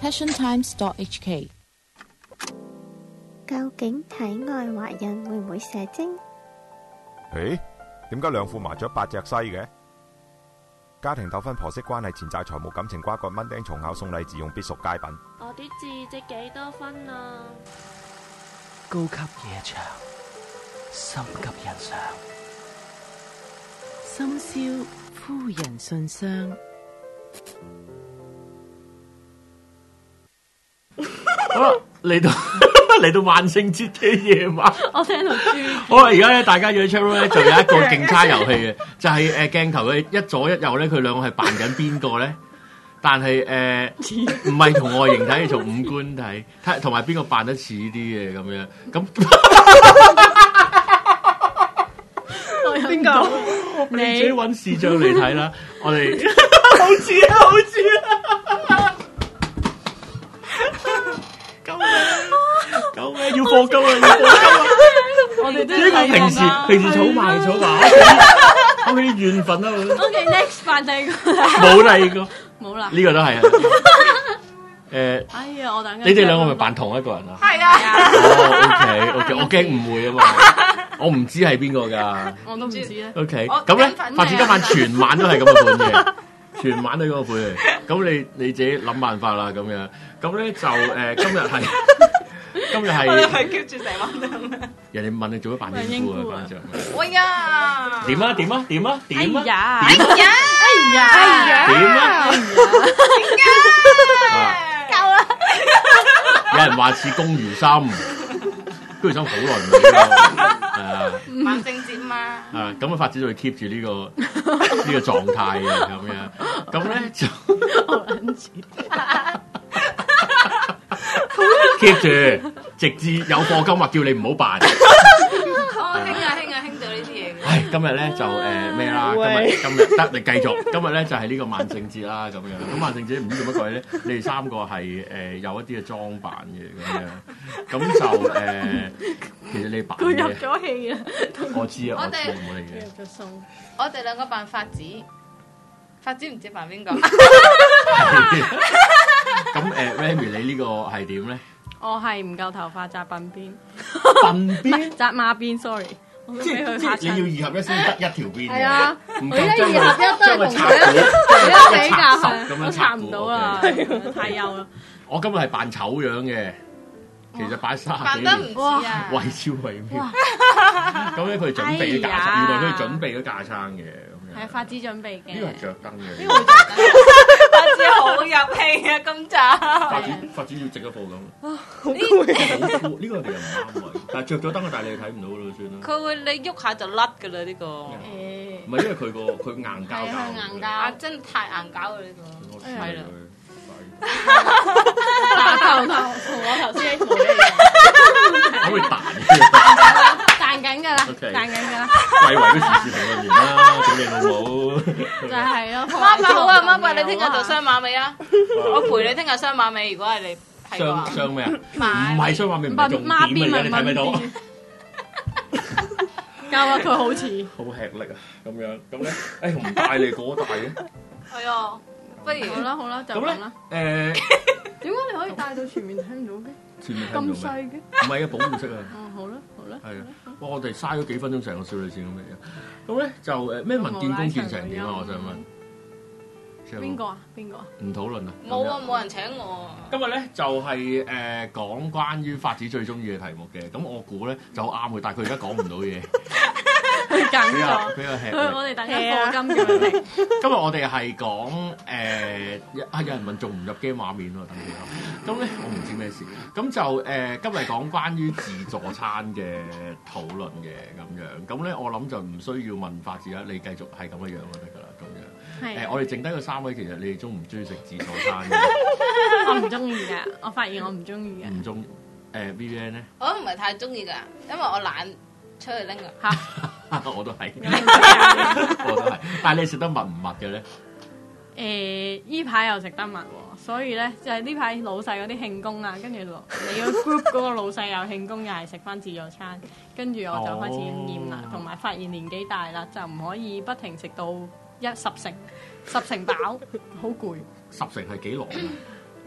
passiontimes.hk。 究竟體外懷孕會唔會射精？ 誒，點解兩副麻雀8隻西嘅？家庭糾紛、婆媳關係、錢債、財務、感情瓜葛、蚊叮蟲咬、送禮自用必屬佳品。 我啲字值幾多分啊？ 高級夜場，心急人上。 深宵夫人信箱。 好啦，嚟到萬聖節嘅夜晚， 我聽到豬。 好啦，而家咧大家約出咧就有一個競猜遊戲嘅，就係鏡頭嘅一左一右咧，佢兩個係扮緊邊個咧？但係唔係同外形睇，係從五官睇，同埋邊個扮得似啲嘅咁樣。咁邊個？ 你自己揾視像嚟睇啦。我哋好似啊！救命！要課金啊！要課金啊！ 我哋都呢個平時儲埋，我啲緣分啊 ！OK，next 扮第二個。 冇第二個， 冇啦。 呢個都係啊。 哎呀，我等緊。 你哋兩個咪扮同一個人啊？ 係啊。 哦，OK，我驚誤會啊嘛。我唔知係邊個㗎。我都唔知咧。OK，咁咧，發展今晚全晚都係咁嘅款嘅。全晚都嗰個款嚟，咁你自己諗辦法啦，咁樣，咁咧就今日係， 我哋係 keep 住成晚都咁樣。 人哋問你做乜扮英夫啊？ 喂呀！ 點啊？ 哎呀！ 點啊？ 夠啦！ 有人話似龔如心，龔如心好耐唔見啦，係啊。 萬聖節嘛。 啊，咁啊發展就會 keep 住呢個狀態嘅咁樣，咁咧就 keep 住，直至有課金話叫你唔好辦。 興到呢啲嘢嘅。 唉，今日咧就咩啦？今日得你繼續。今日咧就係呢個萬聖節啦，咁樣。咁萬聖節唔知做乜鬼咧？你哋三個係有一啲嘅裝扮嘅咁樣，咁就其實你扮佢入咗戲啊！ 我知啊，我知冇理嘅。 入咗餸。 我哋兩個扮發子，發子唔知扮邊個。 咁Remy 你呢個係點咧？ 我係唔夠頭髮紮鬢邊， 鬢邊紮馬邊 ，sorry。 即係你要二合一先得一條邊嘅。係啊，唔而家夠二合一都係同佢比較，我插唔到啦，太幼啦。 我今日係扮醜樣嘅，其實擺30幾扮得唔似啊， 惟肖惟妙。咁咧佢準備咗架撐，原來佢準備咗架撐嘅咁樣。 係發子準備嘅。 呢個係着燈嘅。 呢個着燈。 發子好入戲啊，今集。 發子要直一步咁。好攰。呢個其實唔啱位，但係着咗燈嘅，但係你睇唔到咯，算啦。 佢會你喐下就甩㗎啦呢個。 唔係因為佢硬膠膠。 硬膠。 啊！真係太硬膠啦呢個。係啦。 打頭同我頭先一模一樣。 可唔可以彈？ 彈緊㗎啦，彈緊㗎啦。 貴為都時事評論員啦，整你老母。 就係咯。 媽媽好啊，媽媽你聽日做雙馬尾啊！我陪你聽日雙馬尾，如果係你係嘅話。 雙咩啊？唔係雙馬尾，唔係重點嚟嘅，你睇唔睇到？ 教下佢好似。 好吃力啊！咁樣咁咧，誒唔帶你過大嘅。 係啊，不如好啦，就咁啦。點解你可以帶到全面睇唔到嘅？ 全面睇唔到咩？ 咁細嘅？ 唔係啊，保護色啊。 哦，好啦。 係啊，哇！我哋嘥咗幾分鐘成個少女線咁嘅，咁咧就咩民建公建成點啊？我想問邊個啊？ 唔討論啊！ 冇啊，冇人請我。 今日咧就係講關於發子最中意嘅題目嘅，咁我估咧就好啱嘅，但係佢而家講唔到嘢。 佢緊咗， 比較吃力。 我哋等緊課金叫佢哋。 今日我哋係講有人問仲唔入 game 畫面喎，等陣啦。咁咧我唔知咩事。咁就今日講關於自助餐嘅討論嘅咁樣。咁咧我諗就唔需要問發子啦，你繼續係咁嘅樣就得㗎啦，咁樣。我哋剩低個3位，其實你哋中唔中意食自助餐嘅？ 我唔中意㗎，我發現我唔中意嘅。 唔中，Vivian 咧？ 我都唔係太中意㗎，因為我懶出去拎㗎。 我都係，我都係。但係你食得密唔密嘅咧？ 依排又食得密喎，所以咧就係呢排老細嗰啲慶功啊，跟住你個 group 嗰個老細又慶功，又係食翻自助餐，跟住我就開始厭啦，同埋發現年紀大啦，就唔可以不停食到10成飽，好攰。 10成係幾耐啊？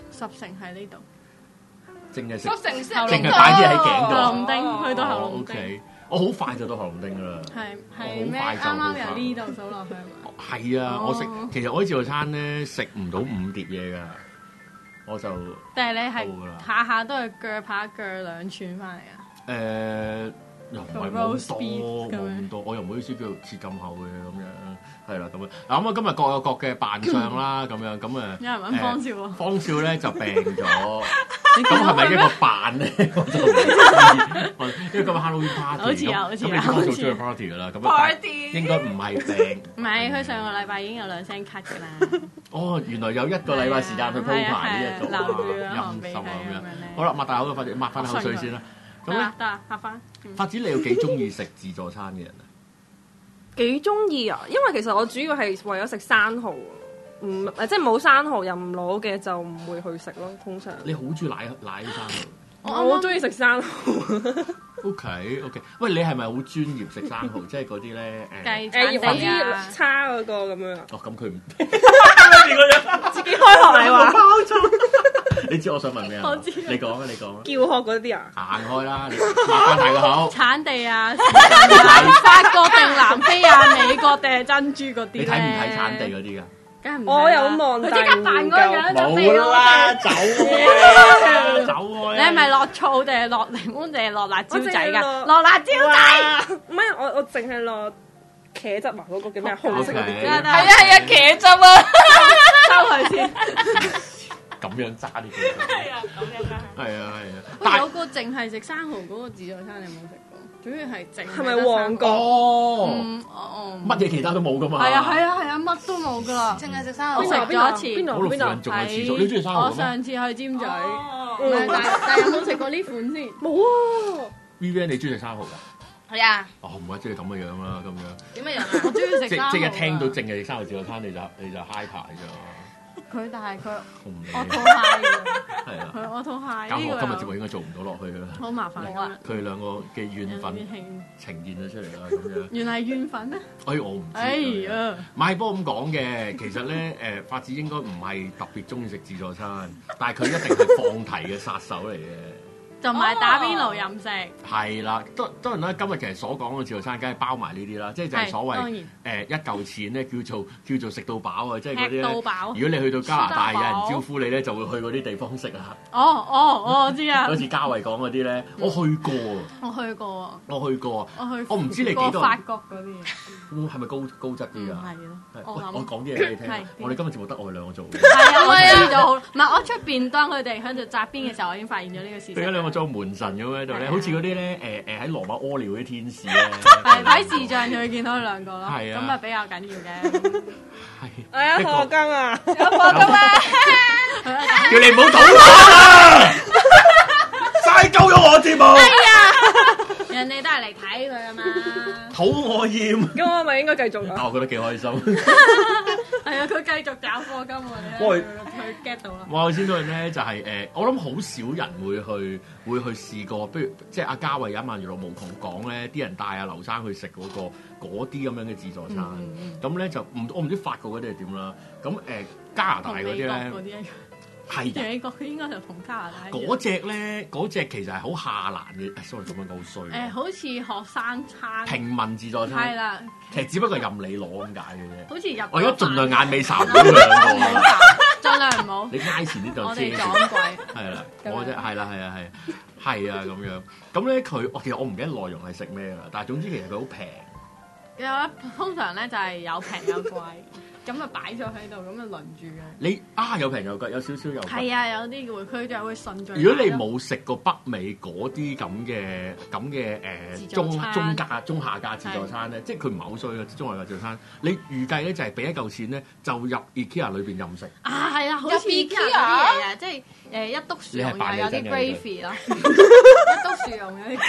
十成喺呢度， 淨係食， 十成先淨係擺啲喺頸喉度。 嚨丁去到喉嚨 O 丁， K，我好快就到喉嚨丁㗎啦。 係咩？啱啱由呢度數落去嘛。 係啊，我食其實我啲自助餐咧食唔到5碟嘢㗎，我就但係你係到㗎啦下下都係鋸扒鋸2串翻嚟啊？ 又唔係冇咁多，冇咁多，我又唔好意思叫切咁厚嘅咁樣，係啦咁樣。嗱咁啊，今日各有各嘅扮相啦，咁樣咁啊。 有人揾方少喎， 方少咧就病咗，咁係咪一個扮咧？我就唔知，因為今日 Halloween party， 好似有好似有咁你做咗個 party 㗎啦，咁啊 Party 應該唔係病。 唔係佢上個禮拜已經有2聲咳㗎啦。 哦，原來有1個禮拜時間去鋪排呢一組留住啊， 陰寒鼻涕濕啊咁樣。 咁樣咧。 好啦，擘大口嘅抹翻口水先啦。咁咧， 得啦，拍翻。 發子你有幾中意食自助餐嘅人啊？ 幾中意啊！因為其實我主要係為咗食生蠔，即係冇生蠔又唔攞嘅就唔會去食咯。通常你好中意奶生蠔？ 我好中意食生蠔。 OK，喂，你係咪好專業食生蠔？即係嗰啲咧雞我蛋地啊知叉嗰個咁樣。 哦，咁佢唔自己開學你話你知我想問咩啊？ 我知你講啊，你講啊。 叫學嗰啲啊？ 行開啦，你擘翻大個口。 產地啊，法國定南非啊，美國定係珍珠嗰啲你睇唔睇產地嗰啲㗎？ 梗係唔我有望， 佢即刻扮嗰個樣就飛咯。 冇啦，走開，走開。 你係咪落醋定係落檸檬定係落辣椒仔我淨係㗎？落辣椒仔。 唔係我淨係落茄汁啊！嗰個叫咩？紅色嗰啲。 OK 係啊，茄汁啊， 收佢先。 咁樣揸啲嘢。 係啊，咁樣啊。 係啊。 喂，有個淨係食生蠔嗰個自助餐，你有冇食過？主要係淨係咪旺角？ 哦， 哦， 乜嘢其他都冇㗎嘛？ 係啊，乜都冇㗎啦。 淨係食生我食蠔。 咗一次。 邊度？ 嗰度附近仲有廁所，你中意生蠔我咩上次去尖咀， 哦但係有冇食過呢款先？ 冇啊！ ？Vivian 你中意食生蠔㗎？ 係啊， 哦，唔係即係咁嘅樣啦，咁樣。 點樣啊？ 我中意食即生蠔。 即係聽到淨係生蠔自助餐你就 high 牌啫。 佢，但係佢我唔理。 我肚蟹㗎。 係啊。 佢我肚蟹搞我呢個今日節目應該做唔到落去㗎啦。 好麻煩好啊佢哋兩個嘅怨憤呈現咗出嚟啦，咁樣。 原來係怨憤咩？ 我唔知。 哎呀， 唔係，不過咁講嘅，其實咧發子應該唔係特別中意食自助餐，但係佢一定係放題嘅殺手嚟嘅。 同埋打邊爐任食。 係啦，當然啦，今日其實所講嘅自助餐梗係包埋呢啲啦，即係就係所謂當一嚿錢咧叫做食到飽啊，即係嗰啲咧。 吃到飽如果你去到加拿大，有人吃得飽招呼你咧，就會去嗰啲地方食啊。 我知啊好，似嘉慧講嗰啲咧，我去過啊， 我去過啊， 我去過啊，我唔知你幾多過法國嗰啲。 係咪高質啲㗎？ 係咯， 係我諗我講啲嘢俾你聽係。 我哋今日節目得我哋兩個做。 係啊，我知咗好。唔係我出邊當佢哋喺度紮邊嘅時候，我已經發現咗呢個事實。 佢而家兩個做門神咁喺度咧， 係啊好似嗰啲咧喺羅馬屙尿嗰啲天使咧。 係睇視像就會見到佢兩個咯。 係啊咁啊比較緊要嘅。 係。 哎呀， 一個何更啊！ 有貨㗎嘛？ 叫你唔好討論啊！嘥鳩咗我節目， 人哋都係嚟睇佢啊嘛。 討我厭。 咁我咪應該繼續啊？ 但我覺得幾開心。 係啊，佢繼續找課金喎，你喂睇佢 get 到啦。 我先到咧就係我諗好少人會去試過，不如即係阿嘉慧有一晚娛樂無窮講咧，啲人帶阿劉生去食嗰啲咁樣嘅自助餐，咁咧就我唔知法國嗰啲係點啦，咁加拿大嗰啲咧同美國嗰啲一樣。 係美國佢應該就同加拿大一樣。 嗰隻其實係好下欄嘅，sorry 咁樣講好衰。 好似學生餐。 平民自助餐係啦， 其實只不過任你攞咁解嘅啫。 好似入。 我而家盡量眼尾睄咗兩個啦。 盡量唔好。 你挨前啲就我哋遮撞鬼。 係啦， 咁樣我啫係啦，係啊咁樣。咁咧其實我唔記得內容係食咩啦，但係總之其實佢好平。 通常咧就係有平有貴，咁啊擺咗喺度，咁啊輪住嘅。 你有平有貴，有少少有貴。 係啊，有啲會佢就會順序。 如果你冇食過北美嗰啲咁嘅中下價自助餐咧，即係佢唔係好衰嘅中下價自助餐，你預計咧就係俾一嚿錢咧就入 IKEA 裏邊任食。 啊，係啊，好似 IKEA 嗰啲嘢啊，即係一篤薯蓉又有啲 gravy 咯，一篤薯蓉有啲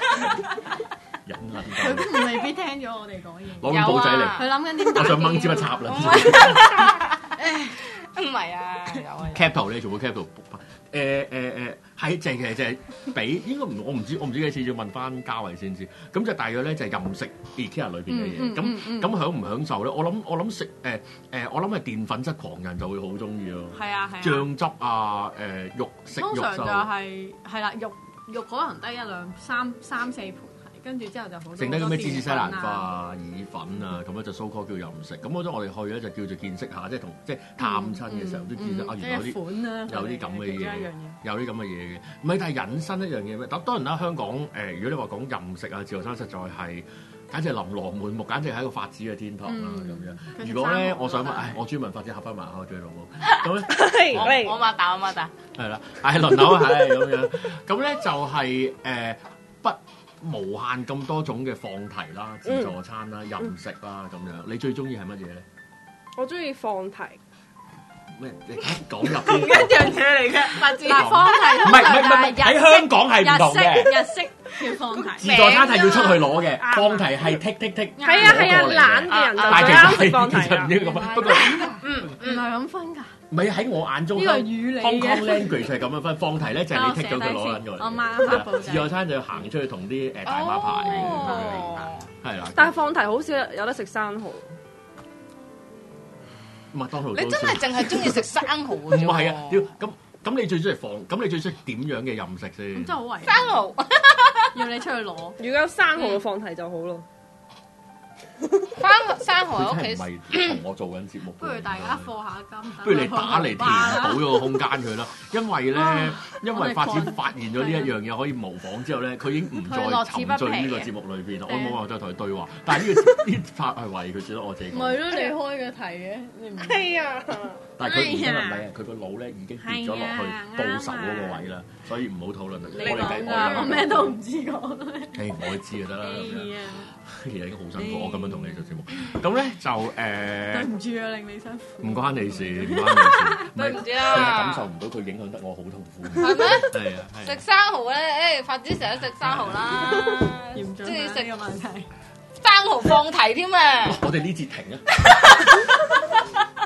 gravy。 忍撚佢都未必聽咗我哋講嘢。 攞本簿仔嚟， 佢諗緊點打機。 我想掹支筆插啦。 唔係啊，有啊。 cap 圖你做個 cap 圖，係係其實就係俾應該唔我唔知幾次要問翻嘉慧先知。咁就大約咧就係任食 IKEA 裏邊嘅嘢。咁享唔享受咧？我諗食我諗係澱粉質狂人就會好中意咯。 係啊。 醬汁啊肉食肉通常就係啦，肉可能得三四盤。跟住之後就好多剩低咁咩芝士西蘭花、意粉啊，咁樣就 so call 叫任食。咁嗰陣我哋去咧就叫做見識下，即係探親嘅時候都見到原來有啲咁嘅嘢，有啲咁嘅嘢嘅。唔係，但係引申一樣嘢咩？當然啦，香港如果你話講任食啊，自助餐實在係簡直係琳琅滿目，簡直係一個發展嘅天堂啦咁樣。如果咧，我想問，我專門發展合翻埋開最老母。咁咧， 我擘大。 係啦，係輪流係咁樣。咁咧就係無限咁多種嘅放題啦、自助餐啦、任食啦咁樣，你最中意係乜嘢咧？ 我中意放題。 咩？你講入邊同一樣嘢嚟嘅，發展放題唔係喺香港係唔同嘅。 日式叫放題， 自助餐係要出去攞嘅，放題係剔。 係啊，懶嘅人就最啱食放題啊。 唔應該咁，不過唔係咁分㗎。 唔係喺我眼中， 呢個係語理嘅。 Hong Kong language 係咁樣分，放題咧就係你剔咗佢攞緊過嚟。 我媽發布自助餐就要行出去同啲大媽排，係啦。 但係放題好少有得食生蠔。 麥當勞你真係淨係中意食生蠔唔係啊！咁你最中意咁你最中意點樣嘅任食先？ 真係好為生蠔， 要你出去攞。 如果有生蠔嘅放題就好咯。 生蠔喺屋企唔係同我做緊節目。 不如大家課下金， 不如你打嚟填補咗個空間佢啦。因為發展發現咗呢一樣嘢可以模仿之後咧，佢已經唔再沉醉呢個節目裏邊啦。我冇辦法再同佢對話。但係呢 part 係為佢，算得我自己講。 唔係咯，你開嘅題嘅，你唔係啊。 但係佢唔係啊，佢個腦咧已經跌咗落去報仇嗰個位啦，所以唔好討論啦。 你講㗎，我咩都唔知講。 誒，我知就得啦。其實已經好辛苦，我咁樣同你做節目。咁咧就對唔住啊，令你辛苦。 唔關你事，唔關你事。 對唔住啊。 佢係感受唔到佢影響得我好痛苦。 係咩？ 係啊。 食生蠔咧，發展成日食生蠔啦。 嚴重中意食個問題。 生蠔放題添啊！ 我哋呢節停啊！